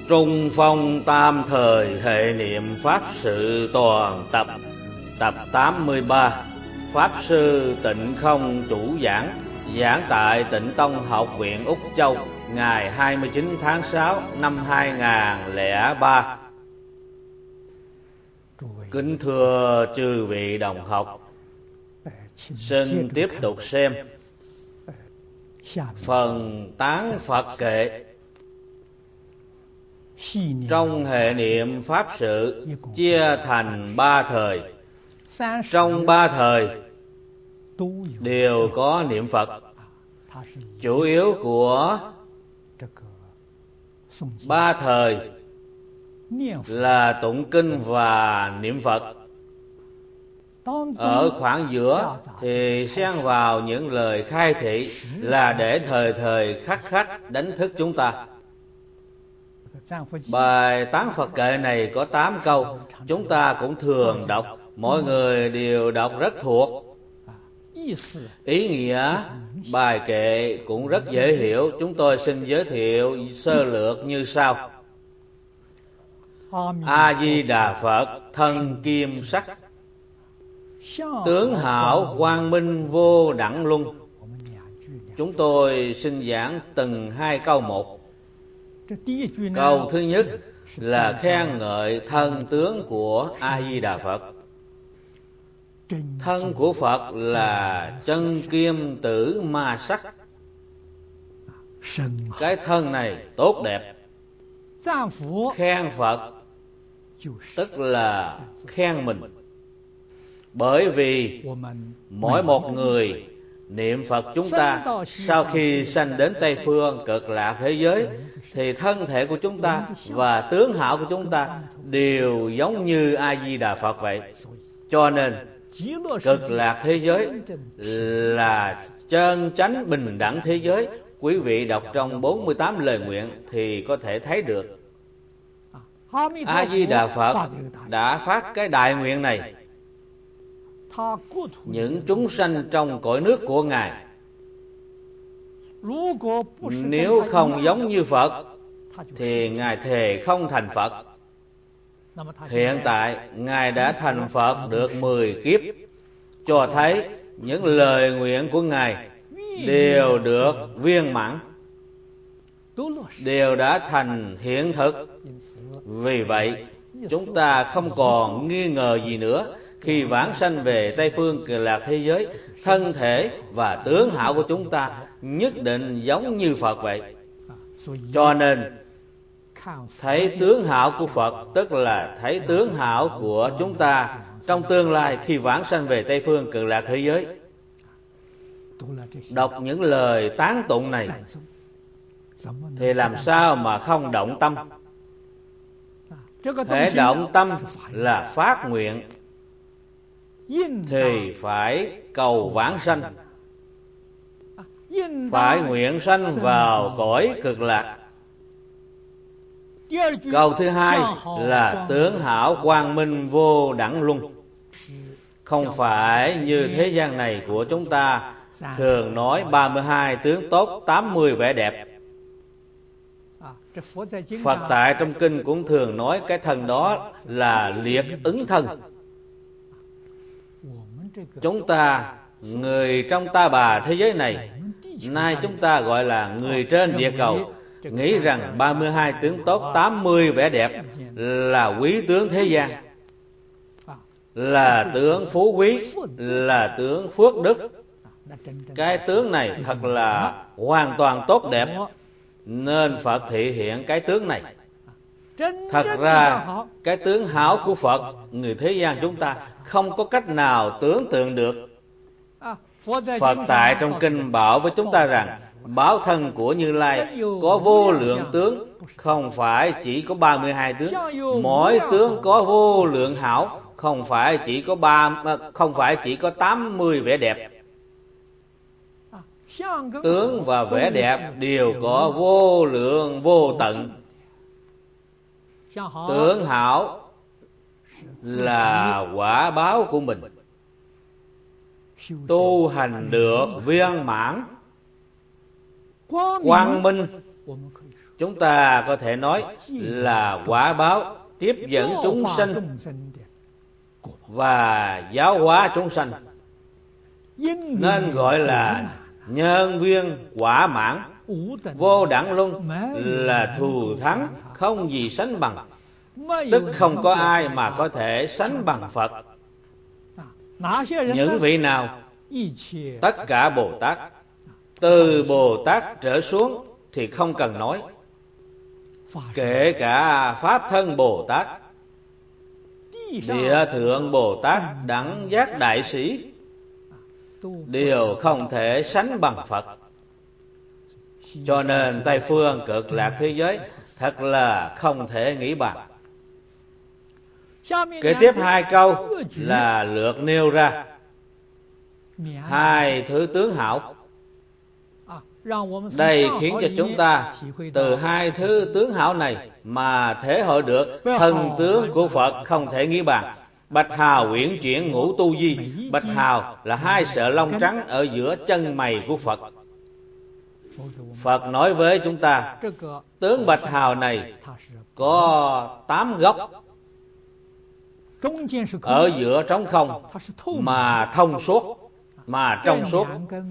Trung phong tam thời hệ niệm Pháp sự toàn tập. Tập 83. Pháp sư Tịnh Không chủ giảng. Giảng tại Tịnh Tông Học viện Úc Châu, ngày 29 tháng 6 năm 2003. Kính thưa chư vị đồng học, xin tiếp tục xem phần tán Phật kệ. Trong hệ niệm Pháp sự chia thành 3 thời. Trong 3 thời đều có niệm Phật. Chủ yếu của 3 thời là tụng kinh và niệm Phật. Ở khoảng giữa thì xen vào những lời khai thị là để thời thời khắc khắc đánh thức chúng ta. Bài tán Phật kệ này có 8 câu, chúng ta cũng thường đọc, mọi người đều đọc rất thuộc. Ý nghĩa bài kệ cũng rất dễ hiểu, chúng tôi xin giới thiệu sơ lược như sau. A Di Đà Phật thân kim sắc, tướng hảo quang minh vô đẳng luân. Chúng tôi xin giảng từng 2 câu một. Câu thứ nhất là khen ngợi thân tướng của A Di Đà Phật. Thân của Phật là chân kim tử ma sắc. Cái thân này tốt đẹp. Khen Phật tức là khen mình. Bởi vì mỗi một người niệm Phật chúng ta sau khi sanh đến Tây Phương Cực Lạc thế giới thì thân thể của chúng ta và tướng hảo của chúng ta đều giống như A Di Đà Phật vậy. Cho nên Cực Lạc thế giới là chân chánh bình đẳng thế giới. Quý vị đọc trong 48 lời nguyện thì có thể thấy được. A Di Đà Phật đã phát cái đại nguyện này. Những chúng sanh trong cõi nước của Ngài nếu không giống như Phật thì Ngài thề không thành Phật. Hiện tại Ngài đã thành Phật được 10 kiếp, cho thấy những lời nguyện của Ngài đều được viên mãn, đều đã thành hiện thực. Vì vậy chúng ta không còn nghi ngờ gì nữa. Khi vãng sanh về Tây Phương Cực Lạc thế giới, thân thể và tướng hảo của chúng ta nhất định giống như Phật vậy. Cho nên thấy tướng hảo của Phật tức là thấy tướng hảo của chúng ta trong tương lai khi vãng sanh về Tây Phương Cực Lạc thế giới. Đọc những lời tán tụng này thì làm sao mà không động tâm. Thể động tâm là phát nguyện thì phải cầu vãng sanh, phải nguyện sanh vào cõi Cực Lạc. Câu thứ hai là tướng hảo quang minh vô đẳng luân. Không phải như thế gian này của chúng ta thường nói 32 tướng tốt, 80 vẻ đẹp. Phật tại trong kinh cũng thường nói cái thân đó là liệt ứng thân. Chúng ta, người trong ta bà thế giới này, nay chúng ta gọi là người trên địa cầu, nghĩ rằng 32 tướng tốt, 80 vẻ đẹp là quý tướng thế gian, là tướng phú quý, là tướng phước đức. Cái tướng này thật là hoàn toàn tốt đẹp, nên Phật thị hiện cái tướng này. Thật ra cái tướng hảo của Phật, người thế gian chúng ta không có cách nào tưởng tượng được. Phật tại trong kinh bảo với chúng ta rằng báo thân của Như Lai có vô lượng tướng, không phải chỉ có 32 tướng. Mỗi tướng có vô lượng hảo, không phải chỉ có 80 vẻ đẹp. Tướng và vẻ đẹp đều có vô lượng vô tận. Tướng hảo là quả báo của mình. Tu hành được viên mãn, quang minh chúng ta có thể nói là quả báo tiếp dẫn chúng sanh và giáo hóa chúng sanh, nên gọi là nhân viên quả mãn. Vô đẳng luân là thù thắng không gì sánh bằng, tức không có ai mà có thể sánh bằng Phật. Những vị nào? Tất cả Bồ Tát. Từ Bồ Tát trở xuống thì không cần nói, kể cả Pháp Thân Bồ Tát, Địa Thượng Bồ Tát, Đẳng Giác Đại Sĩ đều không thể sánh bằng Phật. Cho nên Tây Phương Cực Lạc thế giới thật là không thể nghĩ bàn. Kế tiếp 2 câu là lược nêu ra 2 thứ tướng hảo. Đây khiến cho chúng ta từ 2 thứ tướng hảo này mà thể hội được thần tướng của Phật không thể nghĩ bàn. Bạch hào uyển chuyển ngũ tu di. Bạch hào là 2 sợi lông trắng ở giữa chân mày của Phật. Phật nói với chúng ta, tướng bạch hào này có 8 góc, ở giữa trống không mà thông suốt, mà trong suốt.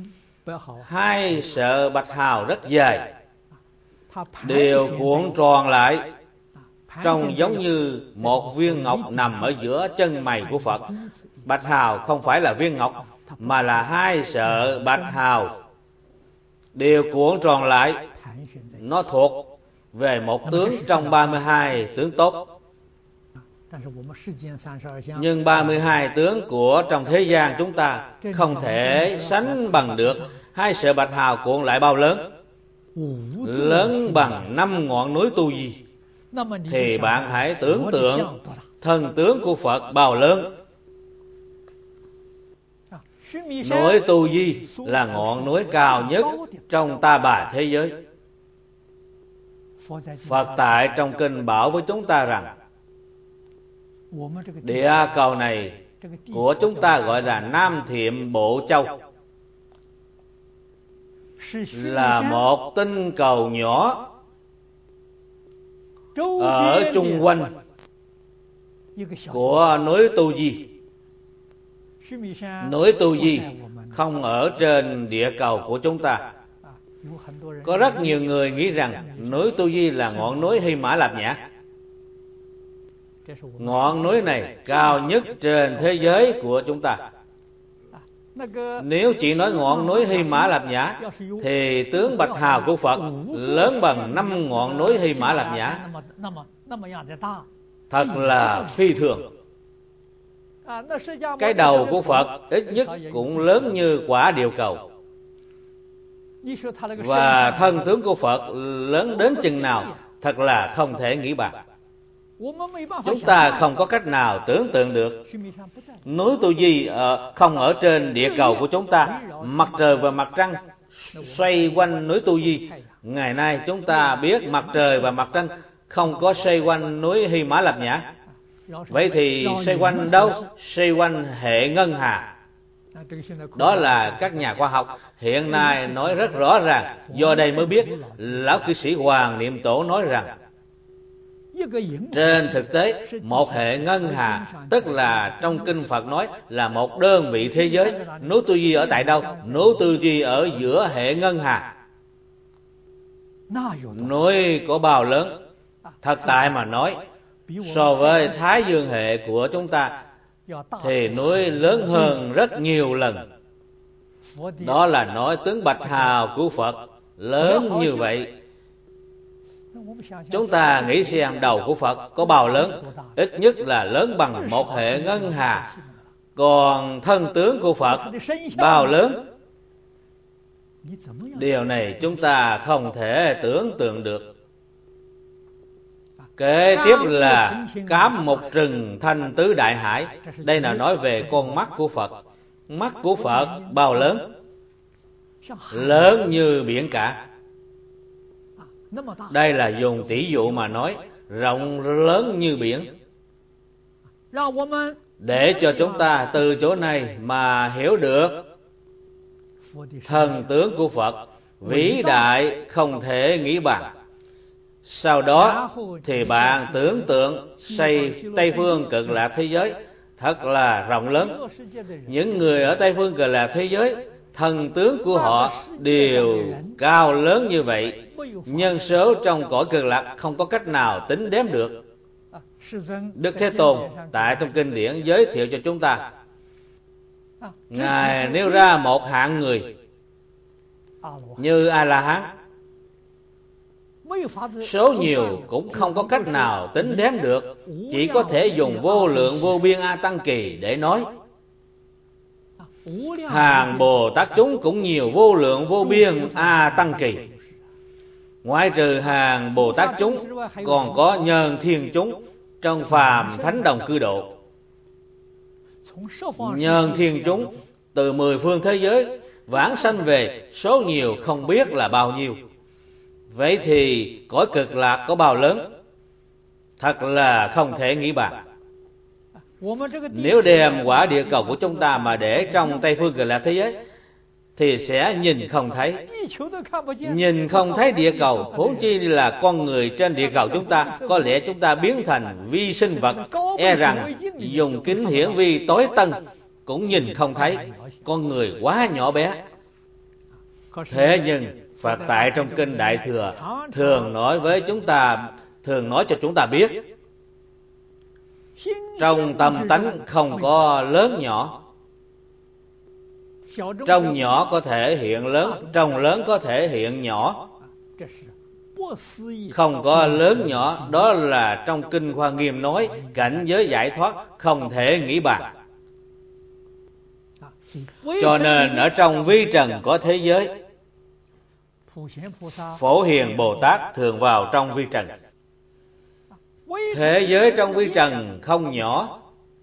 2 sợi bạch hào rất dài, đều cuộn tròn lại, trông giống như một viên ngọc nằm ở giữa chân mày của Phật. Bạch hào không phải là viên ngọc, mà là 2 sợi bạch hào đều cuộn tròn lại. Nó thuộc về một tướng trong 32 tướng tốt. Nhưng 32 tướng của trong thế gian chúng ta không thể sánh bằng được 2 sợi bạch hào cuộn lại bao lớn. Lớn bằng 5 ngọn núi Tu Di. Thì bạn hãy tưởng tượng thần tướng của Phật bao lớn. Núi Tu Di là ngọn núi cao nhất trong Ta Bà thế giới. Phật tại trong kinh bảo với chúng ta rằng địa cầu này của chúng ta gọi là Nam Thiệm Bộ Châu, là một tinh cầu nhỏ ở chung quanh của núi Tu Di. Núi Tu Di không ở trên địa cầu của chúng ta. Có rất nhiều người nghĩ rằng núi Tu Di là ngọn núi Hy Mã Lạp Nhã. Ngọn núi này cao nhất trên thế giới của chúng ta. Nếu chỉ nói ngọn núi Hy Mã Lạp Nhã thì tướng bạch hào của Phật lớn bằng 5 ngọn núi Hy Mã Lạp Nhã. Thật là phi thường. Cái đầu của Phật ít nhất cũng lớn như quả địa cầu. Và thân tướng của Phật lớn đến chừng nào thật là không thể nghĩ bàn. Chúng ta không có cách nào tưởng tượng được. Núi Tu Di không ở trên địa cầu của chúng ta. Mặt trời và mặt trăng xoay quanh núi Tu Di. Ngày nay chúng ta biết mặt trời và mặt trăng không có xoay quanh núi Hy Mã Lạp Nhã. Vậy thì xoay quanh đâu? Xoay quanh hệ ngân hà. Đó là các nhà khoa học hiện nay nói rất rõ ràng. Do đây mới biết lão cư sĩ Hoàng Niệm Tổ nói rằng trên thực tế một hệ ngân hà, tức là trong kinh Phật nói là một đơn vị thế giới. Núi Tu Di ở tại đâu? Núi Tu Di ở giữa hệ ngân hà. Núi có bao lớn? Thật tại mà nói, so với Thái Dương hệ của chúng ta thì núi lớn hơn rất nhiều lần. Đó là nói tướng bạch hào của Phật lớn như vậy. Chúng ta nghĩ xem đầu của Phật có bao lớn? Ít nhất là lớn bằng một hệ ngân hà. Còn thân tướng của Phật bao lớn? Điều này chúng ta không thể tưởng tượng được. Kế tiếp là cám một rừng thanh tứ đại hải. Đây là nói về con mắt của Phật. Mắt của Phật bao lớn? Lớn như biển cả. Đây là dùng tỷ dụ mà nói, rộng lớn như biển. Để cho chúng ta từ chỗ này mà hiểu được thần tướng của Phật vĩ đại không thể nghĩ bàn. Sau đó thì bạn tưởng tượng xây Tây Phương Cực Lạc thế giới thật là rộng lớn. Những người ở Tây Phương Cực Lạc thế giới, thần tướng của họ đều cao lớn như vậy. Nhân số trong cõi Cực Lạc không có cách nào tính đếm được. Đức Thế Tôn tại trong kinh điển giới thiệu cho chúng ta, Ngài nêu ra một hạng người như A-la-hán, số nhiều cũng không có cách nào tính đếm được, chỉ có thể dùng vô lượng vô biên A Tăng Kỳ để nói. Hàng Bồ Tát chúng cũng nhiều vô lượng vô biên A Tăng Kỳ. Ngoại trừ hàng Bồ Tát chúng, còn có nhân thiên chúng trong phàm thánh đồng cư độ. Nhân thiên chúng từ 10 phương thế giới vãng sanh về, số nhiều không biết là bao nhiêu. Vậy thì cõi Cực Lạc có bao lớn? Thật là không thể nghĩ bàn. Nếu đem quả địa cầu của chúng ta mà để trong Tây Phương Cực Lạc thế giới thì sẽ nhìn không thấy. Nhìn không thấy địa cầu, huống chi là con người trên địa cầu chúng ta. Có lẽ chúng ta biến thành vi sinh vật, e rằng dùng kính hiển vi tối tân cũng nhìn không thấy. Con người quá nhỏ bé. Thế nhưng Phật tại trong kinh Đại Thừa thường nói cho chúng ta biết, trong tâm tánh không có lớn nhỏ. Trong nhỏ có thể hiện lớn, trong lớn có thể hiện nhỏ. Không có lớn nhỏ, đó là trong kinh Hoa Nghiêm nói cảnh giới giải thoát không thể nghĩ bàn. Cho nên ở trong vi trần có thế giới. Phổ Hiền Bồ Tát thường vào trong vi trần. Thế giới trong vi trần không nhỏ.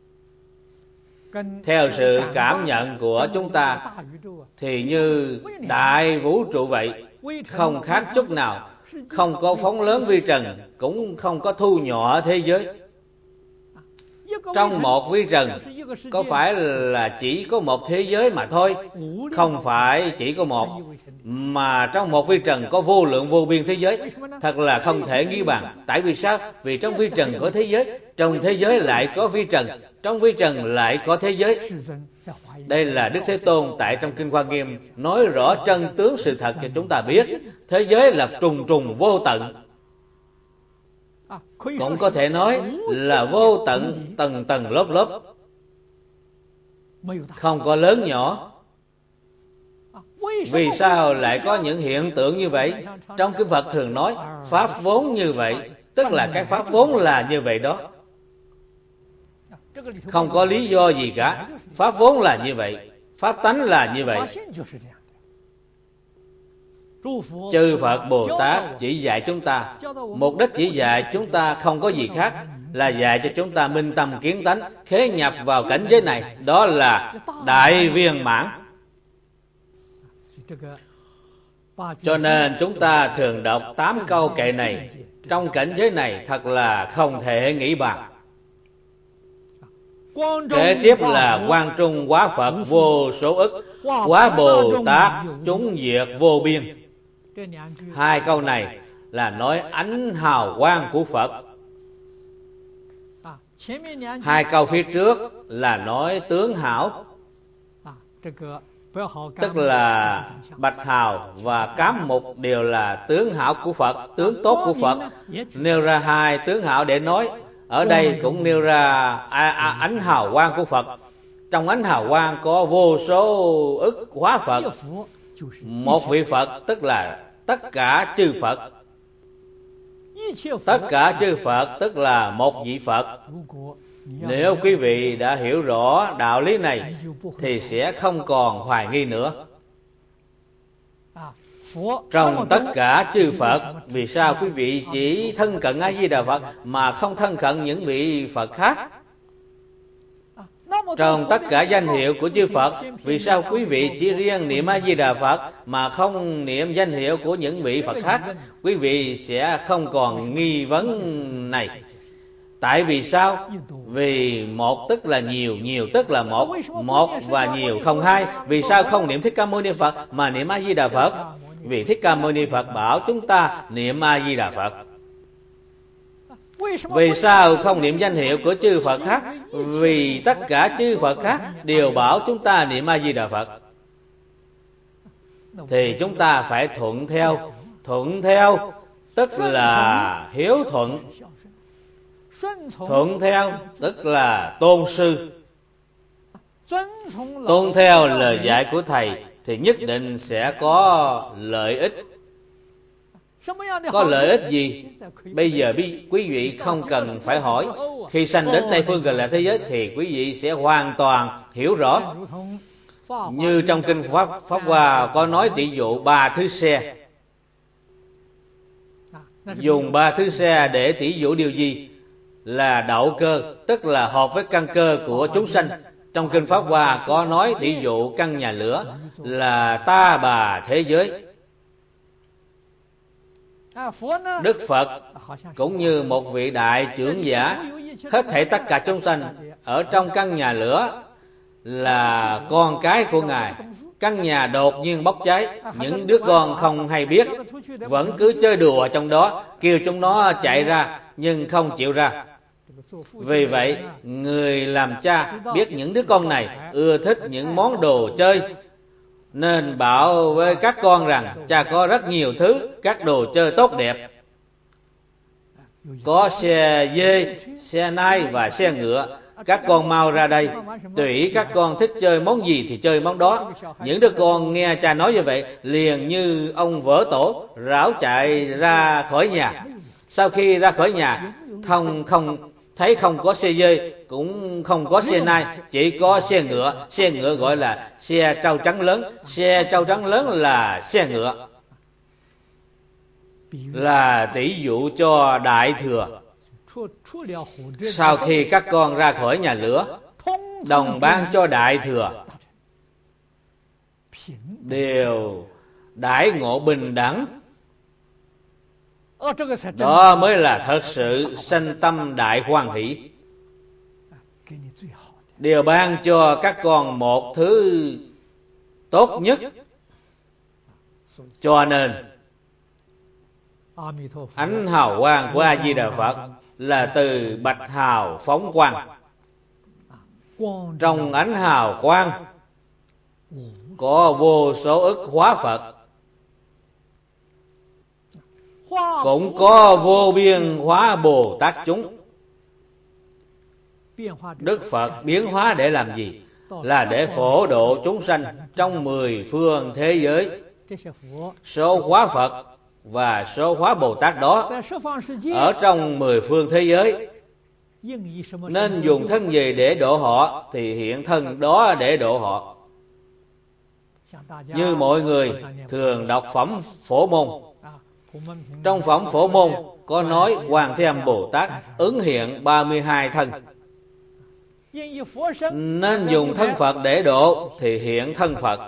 Theo sự cảm nhận của chúng ta thì như đại vũ trụ vậy, không khác chút nào. Không có phóng lớn vi trần, cũng không có thu nhỏ thế giới. Trong một vi trần có phải là chỉ có một thế giới mà thôi? Không phải chỉ có một, mà trong một vi trần có vô lượng vô biên thế giới. Thật là không thể nghĩ bàn. Tại vì sao? Vì trong vi trần có thế giới, trong thế giới lại có vi trần, trong vi trần lại có thế giới. Đây là Đức Thế Tôn tại trong kinh Hoa Nghiêm nói rõ chân tướng sự thật cho chúng ta biết. Thế giới là trùng trùng vô tận. Cũng có thể nói là vô tận, tầng tầng lớp lớp, không có lớn nhỏ. Vì sao lại có những hiện tượng như vậy? Trong kinh Phật thường nói pháp vốn như vậy, tức là cái pháp vốn là như vậy đó. Không có lý do gì cả. Pháp vốn là như vậy, pháp tánh là như vậy. Chư Phật Bồ Tát chỉ dạy chúng ta, mục đích chỉ dạy chúng ta không có gì khác, là dạy cho chúng ta minh tâm kiến tánh, khế nhập vào cảnh giới này. Đó là đại viên mãn. Cho nên chúng ta thường đọc 8 câu kệ này. Trong cảnh giới này thật là không thể nghĩ bàn. Kế tiếp là Quang Trung Hóa Phật vô số ức, Hóa Bồ Tát chúng diệt vô biên. Hai câu này là nói ánh hào quang của Phật. Hai câu phía trước là nói tướng hảo, tức là bạch hào và cám mục đều là tướng hảo của Phật, tướng tốt của Phật. Nêu ra hai tướng hảo để nói. Ở đây cũng nêu ra ánh hào quang của Phật. Trong ánh hào quang có vô số ức hóa Phật. Một vị Phật tức là tất cả chư Phật. Tất cả chư Phật tức là một vị Phật. Nếu quý vị đã hiểu rõ đạo lý này thì sẽ không còn hoài nghi nữa. Trong tất cả chư Phật, vì sao quý vị chỉ thân cận A Di Đà Phật mà không thân cận những vị Phật khác? Trong tất cả danh hiệu của chư Phật, vì sao quý vị chỉ riêng niệm A Di Đà Phật mà không niệm danh hiệu của những vị Phật khác? Quý vị sẽ không còn nghi vấn này. Tại vì sao? Vì một tức là nhiều, nhiều tức là một, một và nhiều không hai. Vì sao không niệm Thích Ca Mâu Ni Phật mà niệm A Di Đà Phật? Vì Thích Ca Mâu Ni Phật bảo chúng ta niệm A Di Đà Phật. Vì sao không niệm danh hiệu của chư Phật khác? Vì tất cả chư Phật khác đều bảo chúng ta niệm A-di-đà Phật. Thì chúng ta phải thuận theo. Thuận theo tức là hiếu thuận. Thuận theo tức là tôn sư. Tôn theo lời dạy của Thầy thì nhất định sẽ có lợi ích. Có lợi ích gì? Bây giờ quý vị không cần phải hỏi. Khi sanh đến Tây Phương Cực Lạc thế giới thì quý vị sẽ hoàn toàn hiểu rõ. Như trong kinh Pháp Hoa có nói tỷ dụ 3 thứ xe. Dùng 3 thứ xe để tỷ dụ điều gì? Là đậu cơ, tức là hợp với căn cơ của chúng sanh. Trong kinh Pháp Hoa có nói tỷ dụ căn nhà lửa là ta bà thế giới. Đức Phật cũng như một vị đại trưởng giả, hết thảy tất cả chúng sanh ở trong căn nhà lửa là con cái của Ngài. Căn nhà đột nhiên bốc cháy, những đứa con không hay biết, vẫn cứ chơi đùa trong đó, kêu chúng nó chạy ra nhưng không chịu ra. Vì vậy, người làm cha biết những đứa con này ưa thích những món đồ chơi, nên bảo với các con rằng cha có rất nhiều thứ, các đồ chơi tốt đẹp. Có xe dê, xe nai và xe ngựa. Các con mau ra đây, tùy các con thích chơi món gì thì chơi món đó. Những đứa con nghe cha nói như vậy, liền như ông vỡ tổ, rảo chạy ra khỏi nhà. Sau khi ra khỏi nhà, không có xe dê, cũng không có xe nai, chỉ có xe ngựa. Xe ngựa gọi là xe trâu trắng lớn. Xe trâu trắng lớn là xe ngựa, là tỷ dụ cho Đại Thừa. Sau khi các con ra khỏi nhà lửa, đồng ban cho Đại Thừa, đều đãi ngộ bình đẳng. Đó mới là thật sự sanh tâm đại hoan hỷ. Đều ban cho các con một thứ tốt nhất. Cho nên ánh hào quang của A-di-đà Phật là từ bạch hào phóng quang. Trong ánh hào quang có vô số ức hóa Phật, cũng có vô biên hóa Bồ Tát chúng. Đức Phật biến hóa để làm gì? Là để phổ độ chúng sanh trong 10 phương thế giới. Số hóa Phật và số hóa Bồ Tát đó ở trong 10 phương thế giới, nên dùng thân gì để độ họ thì hiện thân đó để độ họ. Như mọi người thường đọc phẩm Phổ Môn. Trong phẩm Phổ Môn có nói Quan Thế Âm Bồ Tát ứng hiện 32 thân. Nên dùng thân Phật để độ thì hiện thân Phật.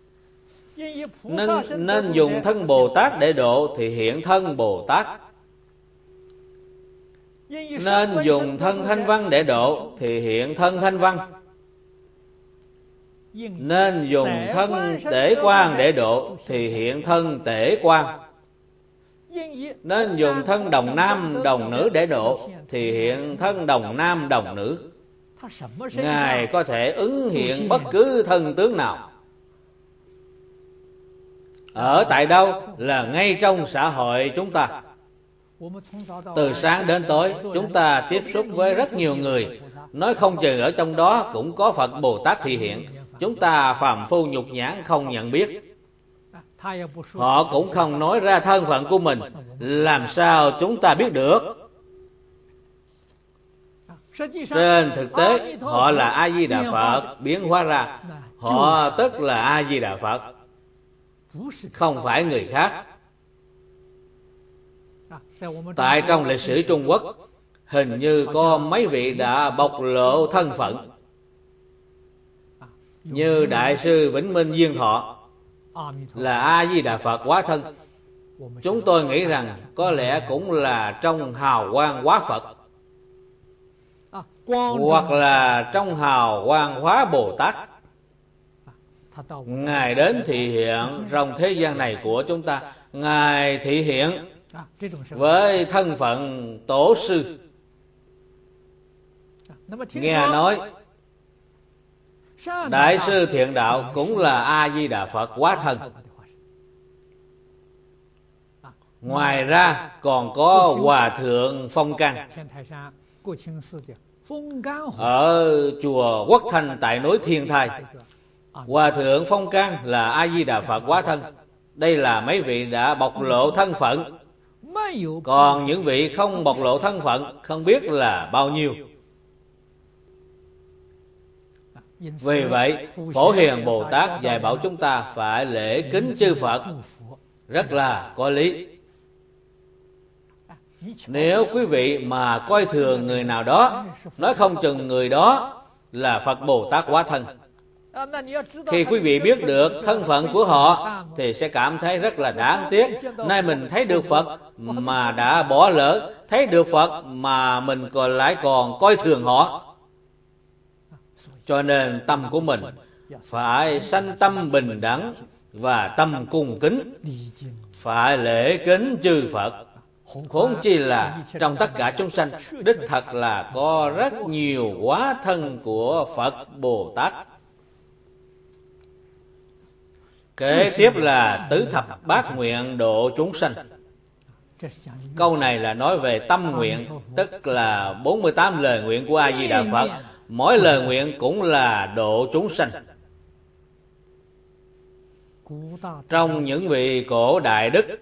Nên dùng thân Bồ Tát để độ thì hiện thân Bồ Tát. Nên dùng thân Thanh Văn để độ thì hiện thân Thanh Văn. Nên dùng thân Tể Quang để độ thì hiện thân Tể Quang. Nên dùng thân Đồng Nam Đồng Nữ để độ thì hiện thân Đồng Nam Đồng Nữ. Ngài có thể ứng hiện bất cứ thân tướng nào. Ở tại đâu? Là ngay trong xã hội chúng ta. Từ sáng đến tối chúng ta tiếp xúc với rất nhiều người, nói không chừng ở trong đó cũng có Phật Bồ Tát thị hiện. Chúng ta phàm phu nhục nhãn không nhận biết. Họ cũng không nói ra thân phận của mình, làm sao chúng ta biết được? Trên thực tế họ là A-di-đà Phật biến hóa ra. Họ tức là A-di-đà Phật, không phải người khác. Tại trong lịch sử Trung Quốc, hình như có mấy vị đã bộc lộ thân phận. Như Đại sư Vĩnh Minh Duyên Thọ là A-di-đà Phật hóa thân. Chúng tôi nghĩ rằng có lẽ cũng là trong hào quang hóa Phật, hoặc là trong hào quang hóa Bồ Tát. Ngài đến thị hiện trong thế gian này của chúng ta. Ngài thị hiện với thân phận tổ sư. Nghe nói Đại sư Thiện Đạo cũng là A-di-đà Phật hóa thân. Ngoài ra còn có Hòa Thượng Phong Căn ở chùa Quốc Thanh tại núi Thiên Thai. Hòa Thượng Phong Căn là A-di-đà Phật hóa thân. Đây là mấy vị đã bộc lộ thân phận. Còn những vị không bộc lộ thân phận không biết là bao nhiêu. Vì vậy, Phổ Hiền Bồ Tát dạy bảo chúng ta phải lễ kính chư Phật, rất là có lý. Nếu quý vị mà coi thường người nào đó, nói không chừng người đó là Phật Bồ Tát hóa thân. Khi quý vị biết được thân phận của họ thì sẽ cảm thấy rất là đáng tiếc. Nay mình thấy được Phật mà đã bỏ lỡ, thấy được Phật mà mình lại còn coi thường họ. Cho nên tâm của mình phải sanh tâm bình đẳng và tâm cung kính, phải lễ kính chư Phật. Huống chi là trong tất cả chúng sanh, đích thật là có rất nhiều hóa thân của Phật Bồ Tát. Kế tiếp là tứ thập bát nguyện độ chúng sanh. Câu này là nói về tâm nguyện, tức là 48 lời nguyện của A-di-đà Phật. Mỗi lời nguyện cũng là độ chúng sanh. Trong những vị cổ đại đức,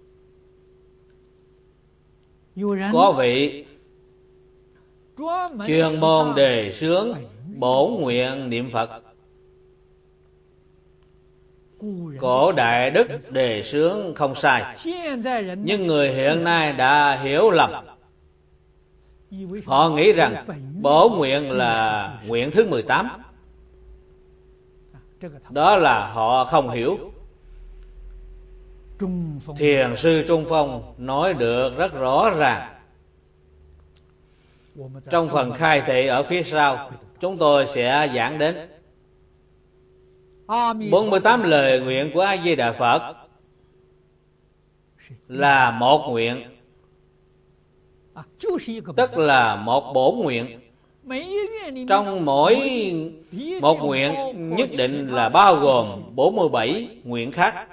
có vị chuyên môn đề xướng bổn nguyện niệm Phật. Cổ đại đức đề xướng không sai, nhưng người hiện nay đã hiểu lầm. Họ nghĩ rằng bổn nguyện là nguyện thứ 18. Đó là họ không hiểu. Thiền sư Trung Phong nói được rất rõ ràng. Trong phần khai thị ở phía sau, chúng tôi sẽ giảng đến 48 lời nguyện của A-di-đà Phật là một nguyện, tức là một bổn nguyện. Trong mỗi một nguyện nhất định là bao gồm 47 nguyện khác.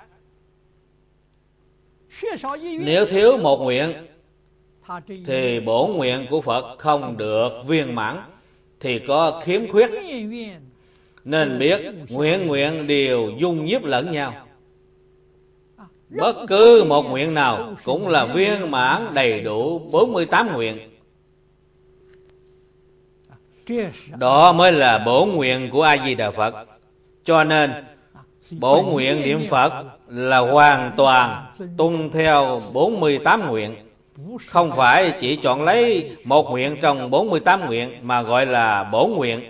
Nếu thiếu một nguyện thì bổn nguyện của Phật không được viên mãn, thì có khiếm khuyết. Nên biết nguyện đều dung nhiếp lẫn nhau. Bất cứ một nguyện nào cũng là viên mãn đầy đủ 48 nguyện. Đó mới là bổn nguyện của A-di-đà Phật. Cho nên bổn nguyện niệm Phật là hoàn toàn tuân theo 48 nguyện. Không phải chỉ chọn lấy một nguyện trong 48 nguyện mà gọi là bổn nguyện.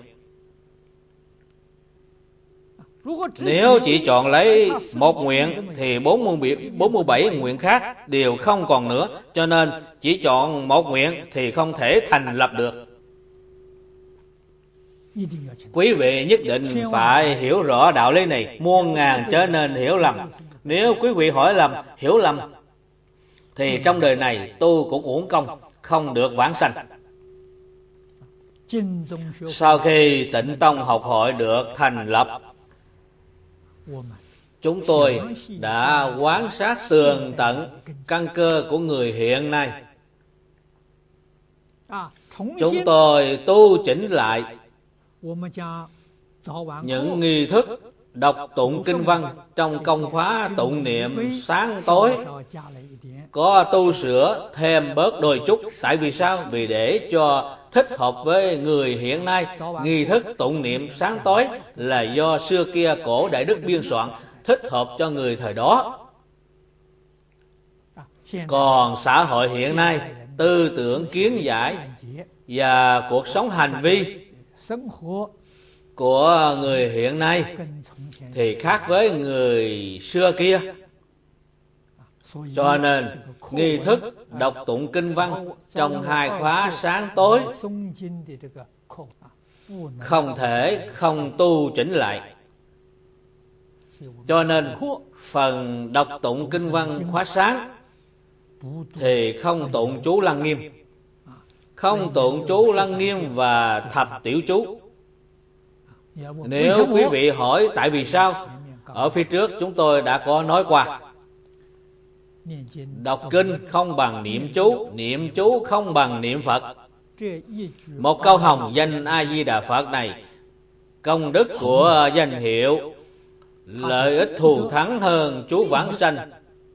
Nếu chỉ chọn lấy một nguyện thì 47 nguyện khác đều không còn nữa. Cho nên chỉ chọn một nguyện thì không thể thành lập được. Quý vị nhất định phải hiểu rõ đạo lý này, muôn ngàn trở nên hiểu lầm. Nếu quý vị hỏi lầm, hiểu lầm, thì trong đời này tu cũng uổng công, không được vãng sanh. Sau khi Tịnh Tông học hội được thành lập, chúng tôi đã quan sát tường tận căn cơ của người hiện nay. Chúng tôi tu chỉnh lại những nghi thức đọc tụng kinh văn trong công khóa tụng niệm sáng tối, có tu sửa thêm bớt đôi chút. Tại vì sao? Vì để cho thích hợp với người hiện nay. Nghi thức tụng niệm sáng tối là do xưa kia cổ đại đức biên soạn, thích hợp cho người thời đó. Còn xã hội hiện nay, tư tưởng kiến giải và cuộc sống hành vi của người hiện nay thì khác với người xưa kia. Cho nên nghi thức đọc tụng kinh văn trong hai khóa sáng tối không thể không tu chỉnh lại. Cho nên phần đọc tụng kinh văn khóa sáng thì không tụng chú Lăng Nghiêm. Không tụng chú Lăng Nghiêm và thập tiểu chú. Nếu quý vị hỏi tại vì sao, ở phía trước chúng tôi đã có nói qua. Đọc kinh không bằng niệm chú, niệm chú không bằng niệm Phật. Một câu hồng danh A Di Đà Phật này, công đức của danh hiệu, lợi ích thù thắng hơn chú vãng sanh,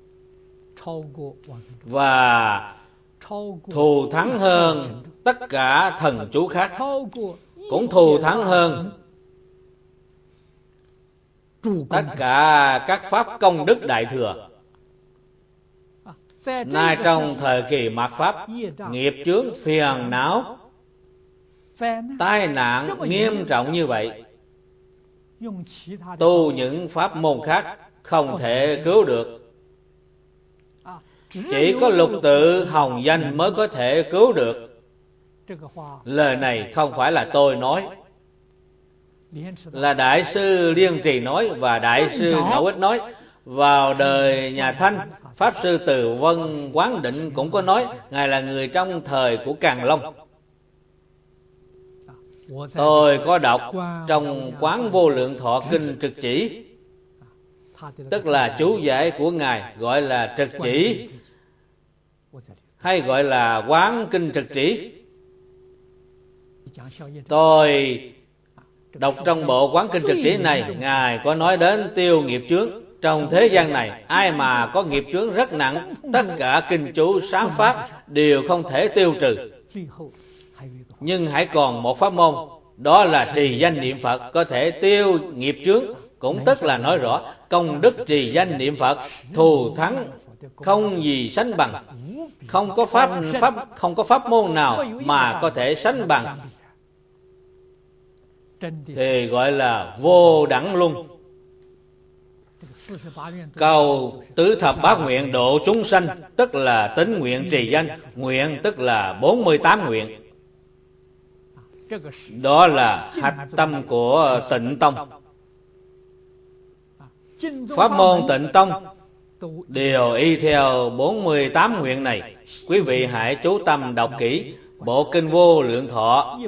và thù thắng hơn tất cả thần chú khác, cũng thù thắng hơn tất cả các pháp công đức đại thừa. Nay trong thời kỳ mạt pháp, nghiệp chướng phiền não, tai nạn nghiêm trọng như vậy, tu những pháp môn khác không thể cứu được. Chỉ có lục tự hồng danh mới có thể cứu được. Lời này không phải là tôi nói, là Đại sư Liên Trì nói và Đại sư Ngẫu Ích nói. Vào đời nhà Thanh, Pháp sư Từ Vân Quán Định cũng có nói. Ngài là người trong thời của Càn Long. Tôi có đọc trong Quán Vô Lượng Thọ Kinh Trực Chỉ, tức là chú giải của Ngài, gọi là Trực Chỉ, hay gọi là Quán Kinh Trực Chỉ. Tôi đọc trong bộ Quán Kinh Trực Chỉ này, Ngài có nói đến tiêu nghiệp chướng. Trong thế gian này, ai mà có nghiệp chướng rất nặng, tất cả kinh chú sáng pháp đều không thể tiêu trừ. Nhưng hãy còn một pháp môn, đó là trì danh niệm Phật có thể tiêu nghiệp chướng. Cũng tức là nói rõ công đức trì danh niệm Phật thù thắng không gì sánh bằng. Không có pháp môn nào mà có thể sánh bằng, thì gọi là vô đẳng luân. Cầu tứ thập bát nguyện độ chúng sanh, tức là tín nguyện trì danh. Nguyện tức là 48 nguyện. Đó là hạch tâm của Tịnh Tông. Pháp môn Tịnh Tông đều y theo 48 nguyện này. Quý vị hãy chú tâm đọc kỹ bộ Kinh Vô Lượng Thọ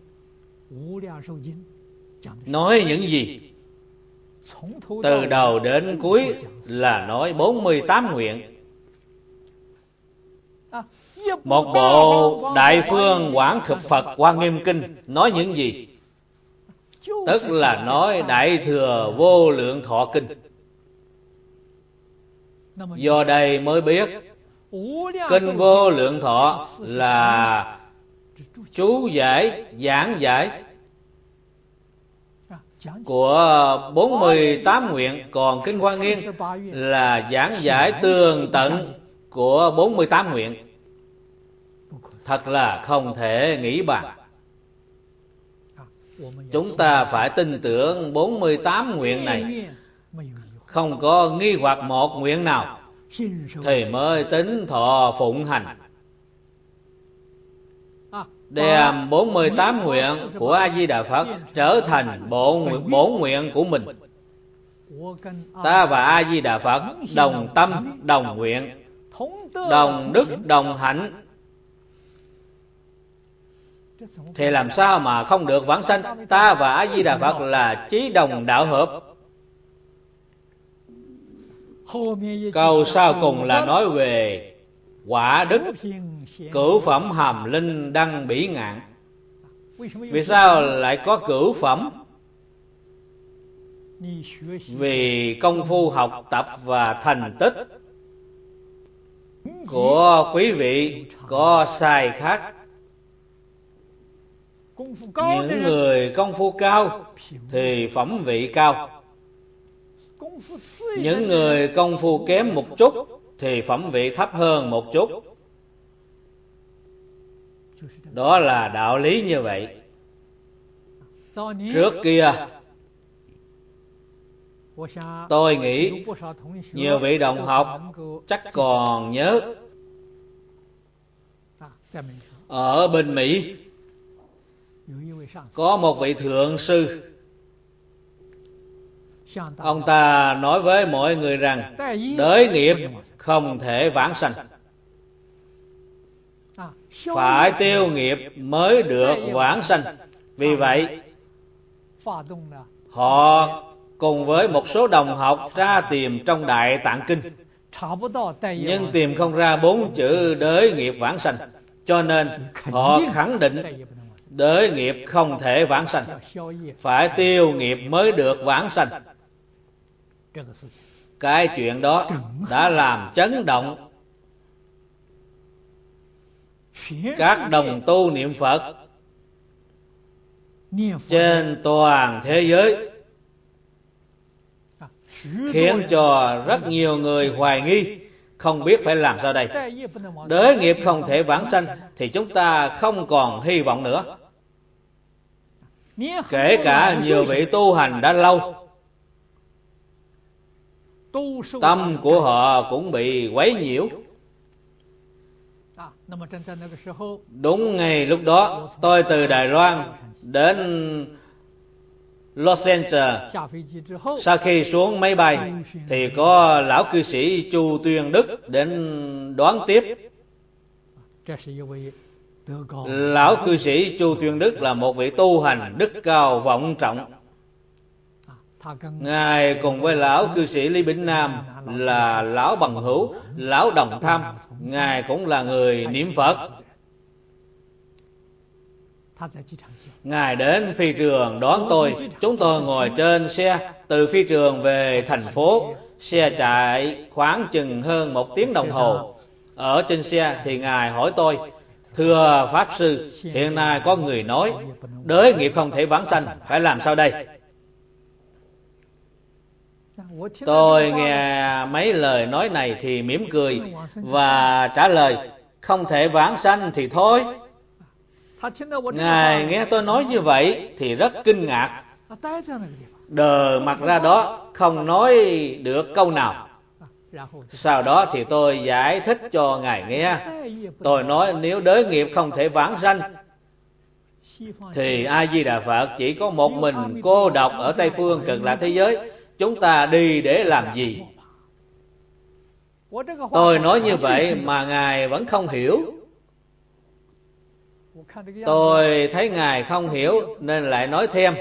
nói những gì. Từ đầu đến cuối là nói 48 nguyện. Một bộ Đại Phương Quảng Thực Phật Hoa Nghiêm Kinh nói những gì? Tức là nói Đại Thừa Vô Lượng Thọ Kinh. Do đây mới biết Kinh Vô Lượng Thọ là chú giải, giảng giải của 48 nguyện. Còn Kinh Hoa Nghiêm là giảng giải tường tận của 48 nguyện. Thật là không thể nghĩ bàn. Chúng ta phải tin tưởng 48 nguyện này, không có nghi hoặc một nguyện nào, thì mới tính thọ phụng hành. Đem 48 nguyện của A Di Đà Phật trở thành bổn nguyện của mình. Ta và A Di Đà Phật đồng tâm, đồng nguyện, đồng đức, đồng hạnh, thì làm sao mà không được vãng sanh? Ta và A Di Đà Phật là chí đồng đạo hợp. Câu sau cùng là nói về quả đức cửu phẩm hàm linh đăng bỉ ngạn. Vì sao lại có cửu phẩm? Vì công phu học tập và thành tích của quý vị có sai khác. Những người công phu cao thì phẩm vị cao. Những người công phu kém một chút thì phẩm vị thấp hơn một chút. Đó là đạo lý như vậy. Trước kia tôi nghĩ nhiều vị đồng học chắc còn nhớ, ở bên Mỹ có một vị thượng sư. Ông ta nói với mọi người rằng đới nghiệp không thể vãng sanh. phải tiêu nghiệp mới được vãng sanh. Vì vậy, họ cùng với một số đồng học tra tìm trong Đại Tạng Kinh, nhưng tìm không ra 4 chữ đới nghiệp vãng sanh, cho nên họ khẳng định đới nghiệp không thể vãng sanh, phải tiêu nghiệp mới được vãng sanh. Cái chuyện đó đã làm chấn động các đồng tu niệm Phật trên toàn thế giới, khiến cho rất nhiều người hoài nghi, không biết phải làm sao đây. Đới nghiệp không thể vãng sanh thì chúng ta không còn hy vọng nữa. Kể cả nhiều vị tu hành đã lâu, tâm của họ cũng bị quấy nhiễu. Đúng ngày lúc đó, tôi từ Đài Loan đến Los Angeles. Sau khi xuống máy bay thì có lão cư sĩ Chu Tuyên Đức đến đón tiếp. Lão cư sĩ Chu Tuyên Đức là một vị tu hành đức cao vọng trọng. Ngài cùng với lão cư sĩ Lý Bỉnh Nam là lão bằng hữu, lão đồng tham. Ngài cũng là người niệm Phật. Ngài đến phi trường đón tôi. Chúng tôi ngồi trên xe từ phi trường về thành phố. Xe chạy khoảng chừng hơn 1 tiếng đồng hồ. Ở trên xe thì Ngài hỏi tôi: thưa Pháp Sư, hiện nay có người nói đới nghiệp không thể vãng sanh, phải làm sao đây? Tôi nghe mấy lời nói này thì mỉm cười và trả lời: không thể vãng sanh thì thôi. Ngài nghe tôi nói như vậy thì rất kinh ngạc, đờ mặt ra đó không nói được câu nào. Sau đó thì tôi giải thích cho Ngài nghe. Tôi nói nếu đới nghiệp không thể vãng sanh thì A Di Đà Phật chỉ có một mình cô độc ở Tây Phương Cực Lạc thế giới, chúng ta đi để làm gì? Tôi nói như vậy mà Ngài vẫn không hiểu. Tôi thấy Ngài không hiểu nên lại nói thêm: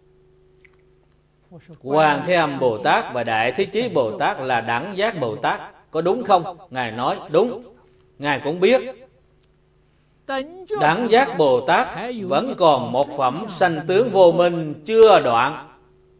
Hoàng Thế Âm Bồ Tát và Đại Thế Chí Bồ Tát là đẳng giác Bồ Tát, có đúng không? Ngài nói đúng. Ngài cũng biết đẳng giác Bồ Tát vẫn còn một phẩm sanh tướng vô minh chưa đoạn.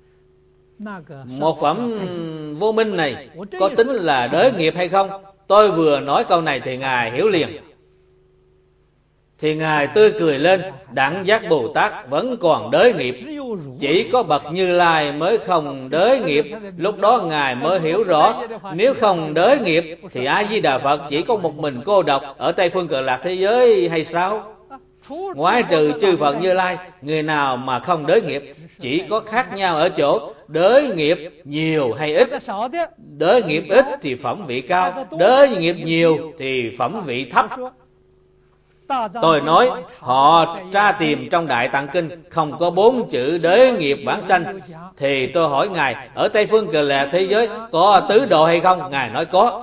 Một phẩm vô minh này có tính là đới nghiệp hay không? Tôi vừa nói câu này thì Ngài hiểu liền. Thì Ngài tươi cười lên: đẳng giác Bồ Tát vẫn còn đới nghiệp, chỉ có bậc Như Lai mới không đới nghiệp. Lúc đó Ngài mới hiểu rõ, nếu không đới nghiệp thì A Di Đà Phật chỉ có một mình cô độc ở Tây Phương Cực Lạc thế giới hay sao? Ngoại trừ chư Phật Như Lai, người nào mà không đới nghiệp? Chỉ có khác nhau ở chỗ đới nghiệp nhiều hay ít. Đới nghiệp ít thì phẩm vị cao, đới nghiệp nhiều thì phẩm vị thấp. Tôi nói họ tra tìm trong Đại Tạng Kinh không có 4 chữ đới nghiệp vãng sanh, thì tôi hỏi Ngài ở Tây Phương Cực Lạc thế giới có tứ độ hay không? Ngài nói có.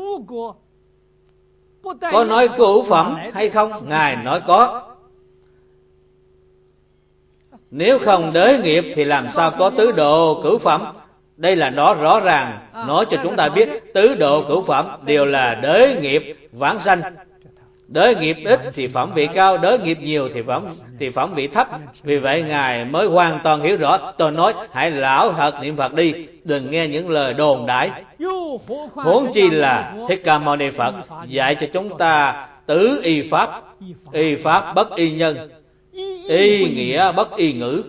Có nói cửu phẩm hay không? Ngài nói có. Nếu không đới nghiệp thì làm sao có tứ độ cửu phẩm? Đây là nó rõ ràng nói cho chúng ta biết tứ độ cửu phẩm đều là đới nghiệp vãng sanh. Đới nghiệp ít thì phẩm vị cao, đới nghiệp nhiều thì phẩm vị thấp. Vì vậy Ngài mới hoàn toàn hiểu rõ. Tôi nói hãy lão thật niệm Phật đi, đừng nghe những lời đồn đãi. Huống chi là Thích Ca Mâu Ni Phật dạy cho chúng ta tứ y pháp. Y pháp bất y nhân, y nghĩa bất y ngữ.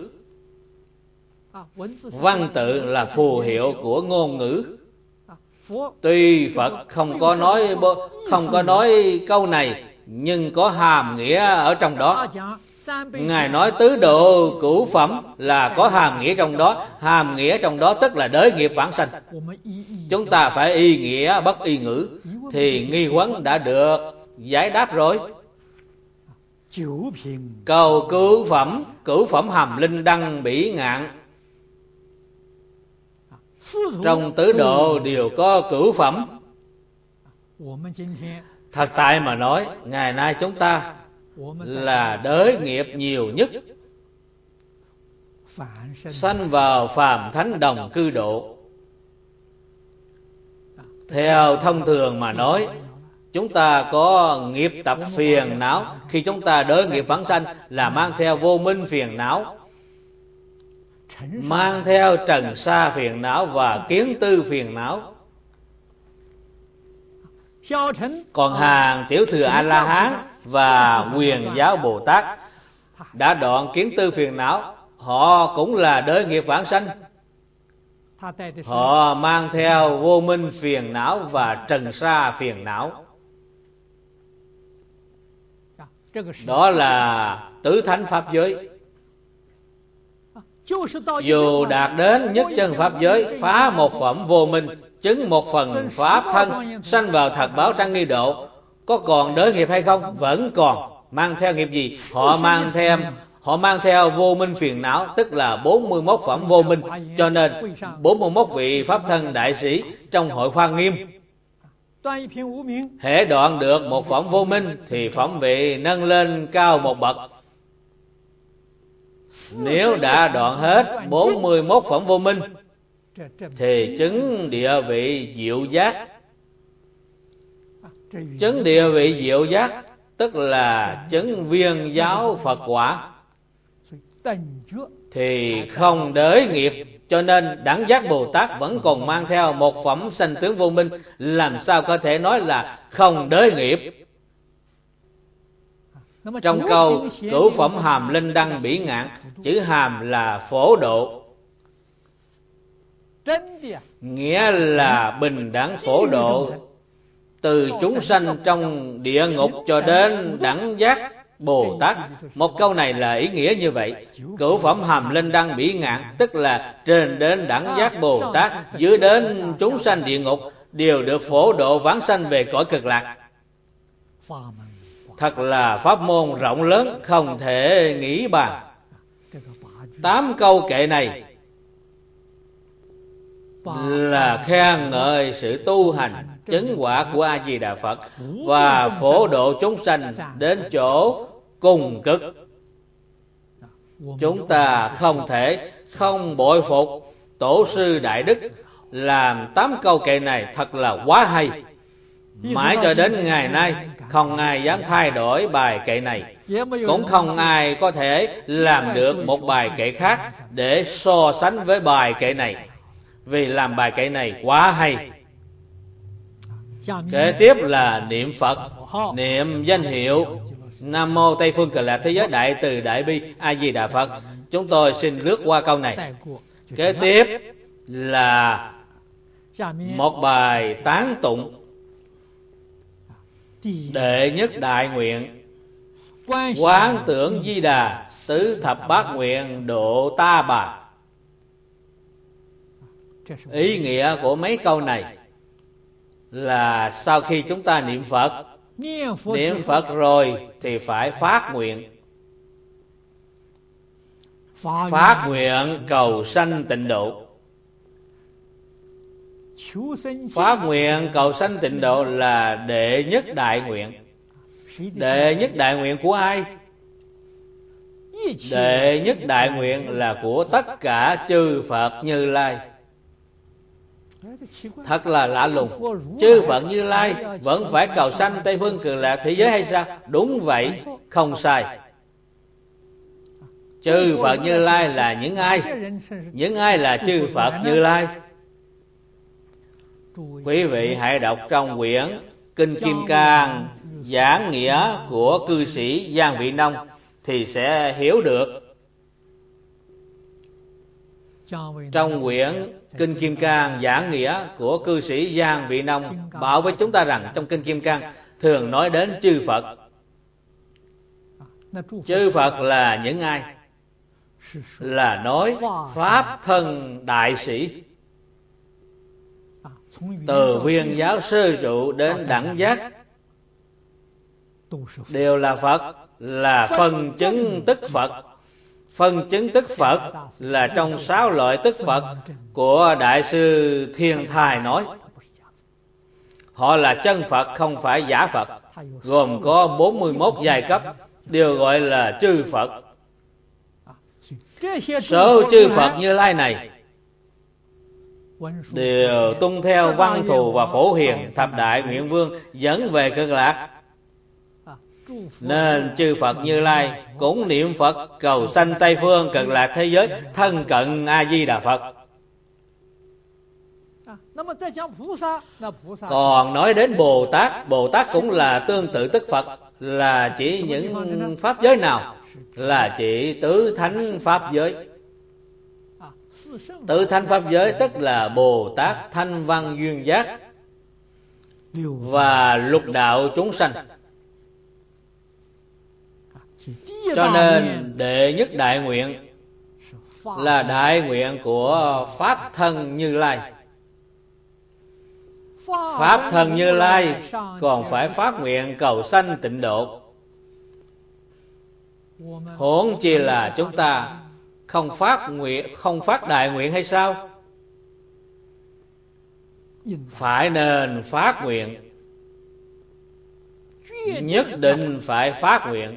Văn tự là phù hiệu của ngôn ngữ. Tuy Phật không có nói câu này, nhưng có hàm nghĩa ở trong đó. Ngài nói tứ độ cửu phẩm là có hàm nghĩa trong đó. Hàm nghĩa trong đó tức là đới nghiệp vãng sanh. Chúng ta phải y nghĩa bất y ngữ thì nghi vấn đã được giải đáp rồi. Cầu cửu phẩm hàm linh đăng bỉ ngạn. Trong tứ độ đều có cửu phẩm. Thật tại mà nói, ngày nay chúng ta là đới nghiệp nhiều nhất, sanh vào phàm thánh đồng cư độ. Theo thông thường mà nói, chúng ta có nghiệp tập phiền não. Khi chúng ta đới nghiệp vãng sanh là mang theo vô minh phiền não, mang theo trần sa phiền não và kiến tư phiền não. Còn hàng tiểu thừa A-la-hán và Huyền giáo Bồ Tát đã đoạn kiến tư phiền não, họ cũng là đới nghiệp vãng sanh. Họ mang theo vô minh phiền não và trần sa phiền não. Đó là tứ thánh pháp giới. Dù đạt đến nhất chân pháp giới, phá một phẩm vô minh, chứng một phần pháp thân, sanh vào thật báo trang nghi độ, có còn đới nghiệp hay không? Vẫn còn. Mang theo nghiệp gì? Họ mang theo vô minh phiền não, tức là 41 phẩm vô minh. Cho nên 41 vị pháp thân đại sĩ trong hội Hoa Nghiêm, hễ đoạn được một phẩm vô minh thì phẩm vị nâng lên cao một bậc. Nếu đã đoạn hết 41 phẩm vô minh thì chứng địa vị diệu giác. Chứng địa vị diệu giác tức là chứng viên giáo Phật quả, thì không đới nghiệp. Cho nên Đẳng Giác Bồ Tát vẫn còn mang theo một phẩm sanh tướng vô minh, làm sao có thể nói là không đới nghiệp. Trong câu cửu phẩm hàm linh đăng bỉ ngạn, chữ hàm là phổ độ, nghĩa là bình đẳng phổ độ, từ chúng sanh trong địa ngục cho đến Đẳng Giác Bồ Tát. Một câu này là ý nghĩa như vậy. Cửu phẩm hàm linh đăng bỉ ngạn tức là trên đến Đẳng Giác Bồ Tát, dưới đến chúng sanh địa ngục, đều được phổ độ vãng sanh về cõi cực lạc. Thật là pháp môn rộng lớn, không thể nghĩ bàn. 8 câu kệ này là khen ngợi sự tu hành chứng quả của A Di Đà Phật và phổ độ chúng sanh đến chỗ cùng cực. Chúng ta không thể không bội phục tổ sư đại đức làm 8 câu kệ này thật là quá hay. Mãi cho đến ngày nay không ai dám thay đổi bài kệ này, cũng không ai có thể làm được một bài kệ khác để so sánh với bài kệ này, vì làm bài kệ này quá hay. Kế tiếp là niệm Phật, niệm danh hiệu Nam Mô Tây Phương Cực Lạc Thế Giới Đại Từ Đại Bi A Di Đà Phật. Chúng tôi xin lướt qua câu này. Kế tiếp là một bài tán tụng đệ nhất đại nguyện: quán tưởng Di Đà, tứ thập bát nguyện độ ta bà. Ý nghĩa của mấy câu này là sau khi chúng ta niệm Phật rồi thì phải phát nguyện. Phát nguyện cầu sanh tịnh độ. Phát nguyện cầu sanh tịnh độ là đệ nhất đại nguyện. Đệ nhất đại nguyện của ai? Đệ nhất đại nguyện là của tất cả chư Phật Như Lai. Thật là lạ lùng, chư Phật Như Lai vẫn phải cầu sanh Tây Phương Cực Lạc Thế Giới hay sao? Đúng vậy, không sai. Chư Phật Như Lai là những ai? Những ai là chư Phật Như Lai? Quý vị hãy đọc trong quyển Kinh Kim Cang giảng nghĩa của cư sĩ Giang Vị Nông thì sẽ hiểu được. Trong quyển Kinh Kim Cang giảng nghĩa của cư sĩ Giang Vị Nông bảo với chúng ta rằng trong Kinh Kim Cang thường nói đến chư Phật. Chư Phật là những ai? Là nói Pháp thân đại sĩ, từ viên giáo sơ trụ đến Đẳng Giác đều là Phật, là phân chứng tức Phật. Phân chứng tức Phật là trong 6 loại tức Phật của Đại sư Thiên Thai nói. Họ là chân Phật, không phải giả Phật. gồm có 41 giai cấp, đều gọi là chư Phật. Số chư Phật Như Lai này đều tuân theo Văn Thù và Phổ Hiền thập đại nguyện vương dẫn về Cực Lạc, nên chư Phật Như Lai cũng niệm Phật cầu sanh Tây Phương Cực Lạc thế giới, thân cận A Di Đà Phật. Còn nói đến Bồ Tát, Bồ Tát cũng là tương tự tức Phật, là chỉ những pháp giới nào? Là chỉ tứ thánh pháp giới. Tứ thánh pháp giới tức là Bồ Tát, Thanh Văn, Duyên Giác và lục đạo chúng sanh. Cho nên đệ nhất đại nguyện là đại nguyện của Pháp Thân Như Lai. Pháp Thân Như Lai còn phải phát nguyện cầu sanh tịnh độ, huống chi là chúng ta không phát đại nguyện hay sao? Phải nên phát nguyện, nhất định phải phát nguyện.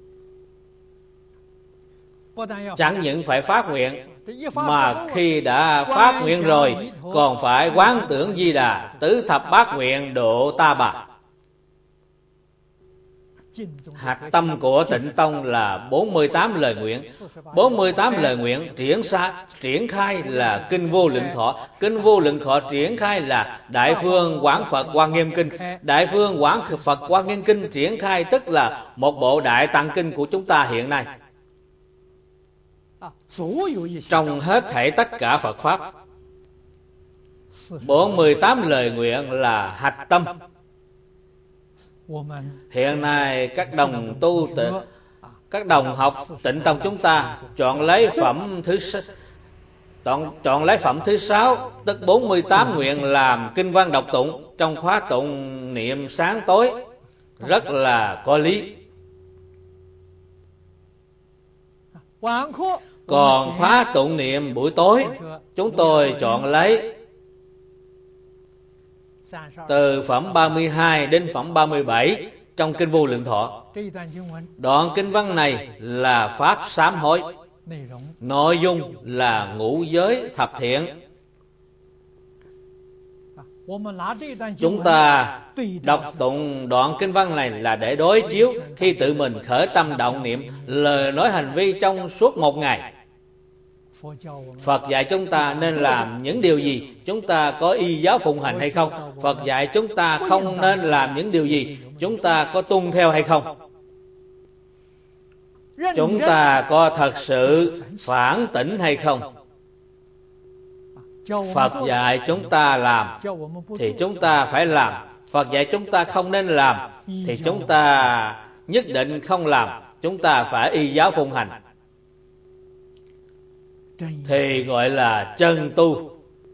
Chẳng những phải phát nguyện, mà khi đã phát nguyện rồi còn phải quán tưởng Di Đà, tứ thập bát nguyện độ ta bà. Hạt tâm của Tịnh Tông là 48 lời nguyện. 48 lời nguyện triển khai là Kinh Vô Lượng Thọ. Kinh Vô Lượng Thọ triển khai là Đại Phương Quảng Phật Hoa Nghiêm Kinh. Đại Phương Quảng Phật Hoa Nghiêm Kinh triển khai tức là một bộ Đại Tạng Kinh của chúng ta hiện nay. Trong hết thảy tất cả Phật Pháp, 48 lời nguyện là hạch tâm. Hiện nay các đồng học Tịnh Tông chúng ta chọn lấy phẩm thứ 6, tức 48 nguyện làm kinh văn đọc tụng trong khóa tụng niệm sáng tối, rất là có lý. Còn khóa tụng niệm buổi tối, chúng tôi chọn lấy từ phẩm 32 đến phẩm 37 trong Kinh Vô Lượng Thọ. Đoạn kinh văn này là pháp sám hối, nội dung là ngũ giới thập thiện. Chúng ta đọc tụng đoạn kinh văn này là để đối chiếu khi tự mình khởi tâm động niệm, lời nói hành vi trong suốt một ngày. Phật dạy chúng ta nên làm những điều gì, chúng ta có y giáo phụng hành hay không? Phật dạy chúng ta không nên làm những điều gì, chúng ta có tuân theo hay không? Chúng ta có thật sự phản tỉnh hay không? Phật dạy chúng ta làm thì chúng ta phải làm. Phật dạy chúng ta không nên làm thì chúng ta nhất định không làm. Chúng ta phải y giáo phụng hành thì gọi là chân tu.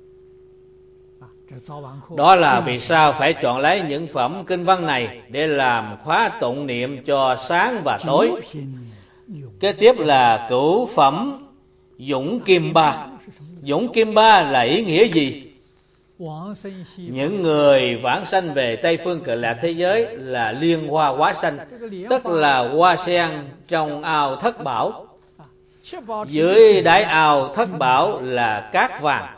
Đó là vì sao phải chọn lấy những phẩm kinh văn này để làm khóa tụng niệm cho sáng và tối. Kế tiếp là cửu phẩm Dũng Kim Ba. Dũng Kim Ba là ý nghĩa gì? Những người vãng sanh về Tây Phương Cực Lạc thế giới là liên hoa hóa sanh, tức là hoa sen trong ao thất bảo. Dưới đáy ao thất bảo là cát vàng,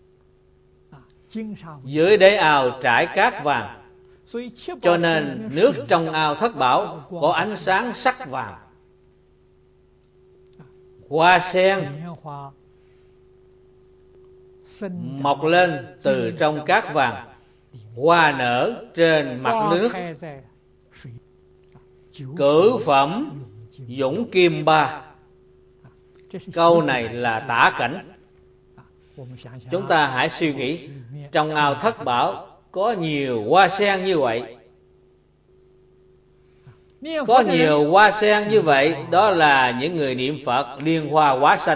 dưới đáy ao trải cát vàng, cho nên nước trong ao thất bảo có ánh sáng sắc vàng. Hoa sen mọc lên từ trong cát vàng, hoa nở trên mặt nước. Cửu phẩm Dũng Kim Ba. Câu này là tả cảnh. Chúng ta hãy suy nghĩ, trong ao thất bảo có nhiều hoa sen như vậy. Có nhiều hoa sen như vậy, đó là những người niệm Phật liên hoa hóa sanh.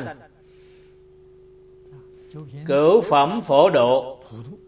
Cửu phẩm Phổ Độ.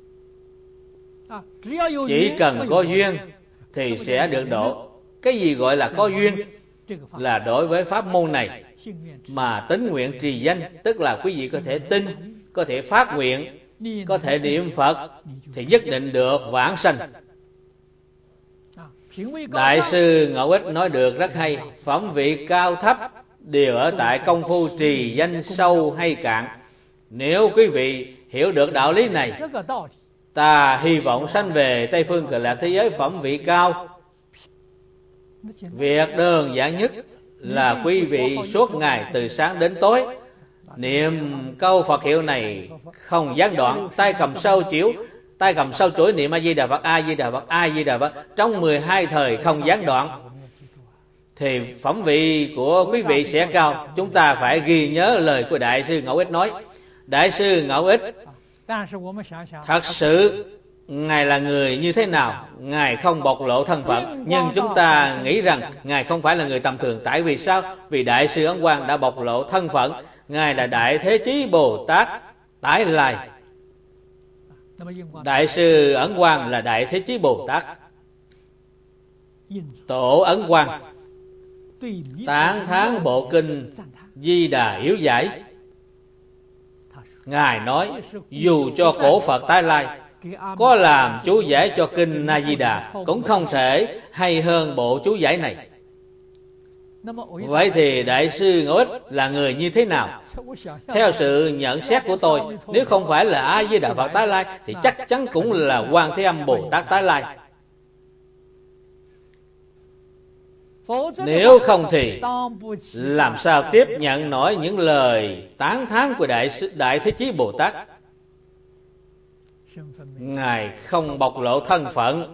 Chỉ cần có duyên thì sẽ được độ. Cái gì gọi là có duyên? Là đối với pháp môn này mà tín nguyện trì danh, tức là quý vị có thể tin, có thể phát nguyện, có thể niệm Phật thì nhất định được vãng sanh. Đại sư Ngẫu Ích nói được rất hay. Phẩm vị cao thấp đều ở tại công phu trì danh sâu hay cạn. Nếu quý vị hiểu được đạo lý này, ta hy vọng sanh về Tây Phương Cực Lạc thế giới phẩm vị cao. Việc đơn giản nhất là quý vị suốt ngày từ sáng đến tối niệm câu Phật hiệu này không gián đoạn, tay cầm sâu chiếu, tay cầm sâu chuỗi niệm A Di Đà Phật, A Di Đà Phật, A Di Đà Phật trong 12 thời không gián đoạn, thì phẩm vị của quý vị sẽ cao. Chúng ta phải ghi nhớ lời của Đại sư Ngẫu Ích nói. Đại sư Ngẫu Ích thật sự Ngài là người như thế nào? Ngài không bộc lộ thân phận, nhưng chúng ta nghĩ rằng Ngài không phải là người tầm thường. Tại vì sao? Vì Đại sư Ấn Quang đã bộc lộ thân phận. Ngài là Đại Thế Chí Bồ Tát Tái Lai. Đại sư Ấn Quang là Đại Thế Chí Bồ Tát. Tổ Ấn Quang tán thán bộ kinh Di Đà Yếu Giải. Ngài nói dù cho cổ Phật Tái Lai có làm chú giải cho kinh A Di Đà cũng không thể hay hơn bộ chú giải này. Vậy thì Đại sư Ngẫu Ích là người như thế nào? Theo sự nhận xét của tôi, nếu không phải là A Di Đà Phật Tái Lai thì chắc chắn cũng là Quan Thế Âm Bồ Tát Tái Lai. Nếu không thì làm sao tiếp nhận nổi những lời tán thán của Đại Thế Chí Bồ Tát? Ngài không bộc lộ thân phận.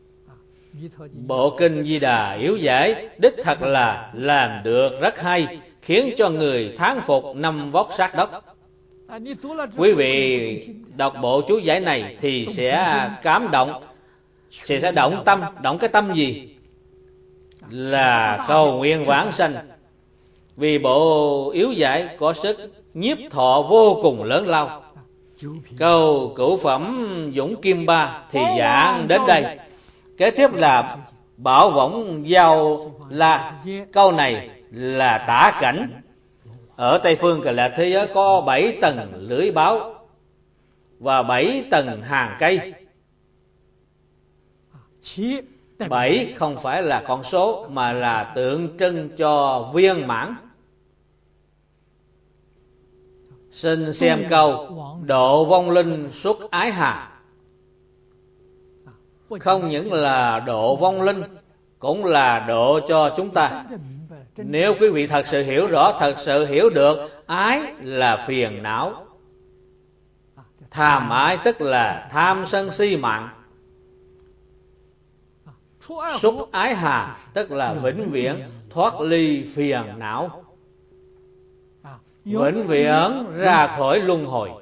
Bộ kinh Di Đà Yếu Giải đích thật là làm được rất hay, khiến cho người thán phục năm vóc sát đất. Quý vị đọc bộ chú giải này thì sẽ cảm động, sẽ động tâm. Động cái tâm gì? Là cầu nguyện vãng sanh. Vì bộ Yếu Giải có sức nhiếp thọ vô cùng lớn lao. Câu cửu phẩm Dũng Kim Ba thì giảng đến đây. Kế tiếp là Bảo Võng Giao La. Câu này là tả cảnh. Ở Tây Phương Cực Lạc thế giới có 7 tầng lưỡi báo và 7 tầng hàng cây. 7 không phải là con số mà là tượng trưng cho viên mãn. Xin xem câu độ vong linh xuất ái hà. Không những là độ vong linh, cũng là độ cho chúng ta. Nếu quý vị thật sự hiểu rõ, thật sự hiểu được ái là phiền não, tham ái tức là tham sân si mạng, xuất ái hà tức là vĩnh viễn thoát ly phiền não, vĩnh viễn ra khỏi luân hồi.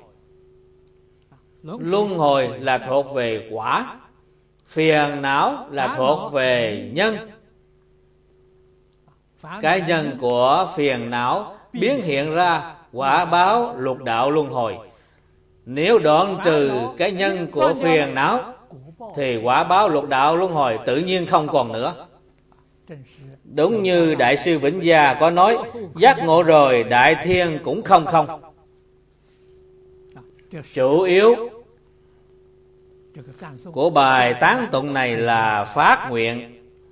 Luân hồi là thuộc về quả, phiền não là thuộc về nhân. Cái nhân của phiền não biến hiện ra quả báo lục đạo luân hồi. Nếu đoạn trừ cái nhân của phiền não thì quả báo lục đạo luân hồi tự nhiên không còn nữa. Đúng như Đại sư Vĩnh Gia có nói, giác ngộ rồi đại thiên cũng không không. Chủ yếu của bài tán tụng này là phát nguyện.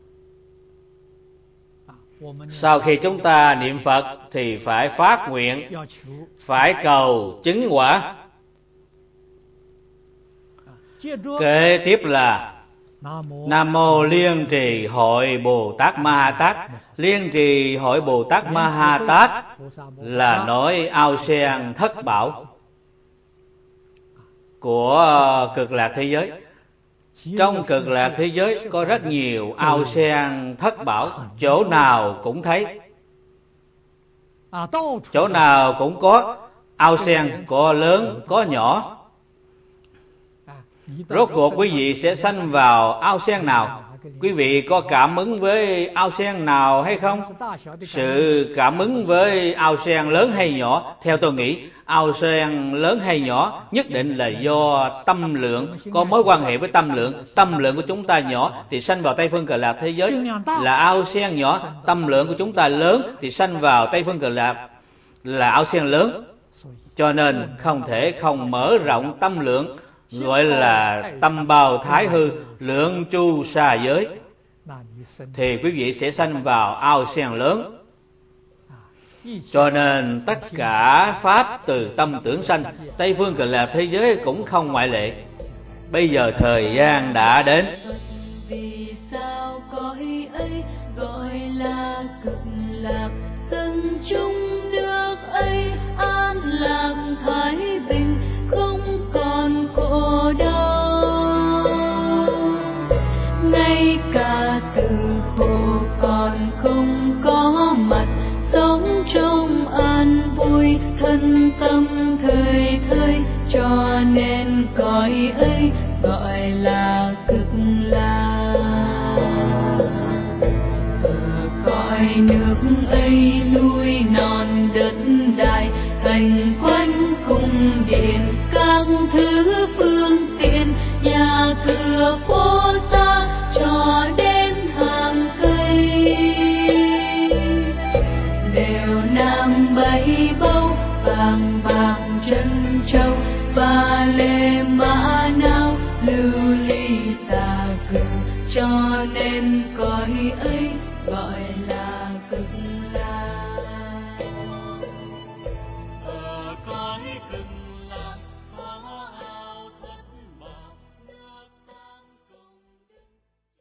Sau khi chúng ta niệm Phật thì phải phát nguyện, phải cầu chứng quả. Kế tiếp là Nam Mô Liên Trì Hội Bồ Tát Ma Ha Tát. Liên Trì Hội Bồ Tát Ma Ha Tát là nói ao sen thất bảo của Cực Lạc thế giới. Trong Cực Lạc thế giới có rất nhiều ao sen thất bảo, chỗ nào cũng thấy, chỗ nào cũng có ao sen, có lớn có nhỏ. Rốt cuộc quý vị sẽ sanh vào ao sen nào? Quý vị có cảm ứng với ao sen nào hay không? Sự cảm ứng với ao sen lớn hay nhỏ, theo tôi nghĩ ao sen lớn hay nhỏ nhất định là do tâm lượng, có mối quan hệ với tâm lượng. Tâm lượng của chúng ta nhỏ thì sanh vào Tây Phương Cực Lạc thế giới là ao sen nhỏ. Tâm lượng của chúng ta lớn thì sanh vào Tây Phương Cực Lạc là ao sen lớn. Cho nên không thể không mở rộng tâm lượng, gọi là tâm bào thái hư, lượng chu xa giới. thì quý vị sẽ sanh vào ao sen lớn. Cho nên tất cả pháp từ tâm tưởng sanh, Tây phương Cực Lạc thế giới cũng không ngoại lệ. Bây giờ thời gian đã đến. Vì sao cõi ấy gọi là Cực Lạc, dân chúng nước ấy an lạc thái bình, không còn khổ đau. Ngay cả từ khổ còn không có mặt, sống trong an vui, thân tâm thời thời, cho nên cõi ấy gọi là Cực Lạc. Ở cõi nước ấy núi non đất đai, thành quanh cung điện, các thứ phương tiện, nhà cửa phố xa, cho đến hàng cây, đều nam bảy báu, vàng bạc trân châu, và lê mã não, lưu ly xà cừ, cho nên cõi ấy gọi là Cực Lạc. Ở cõi Cực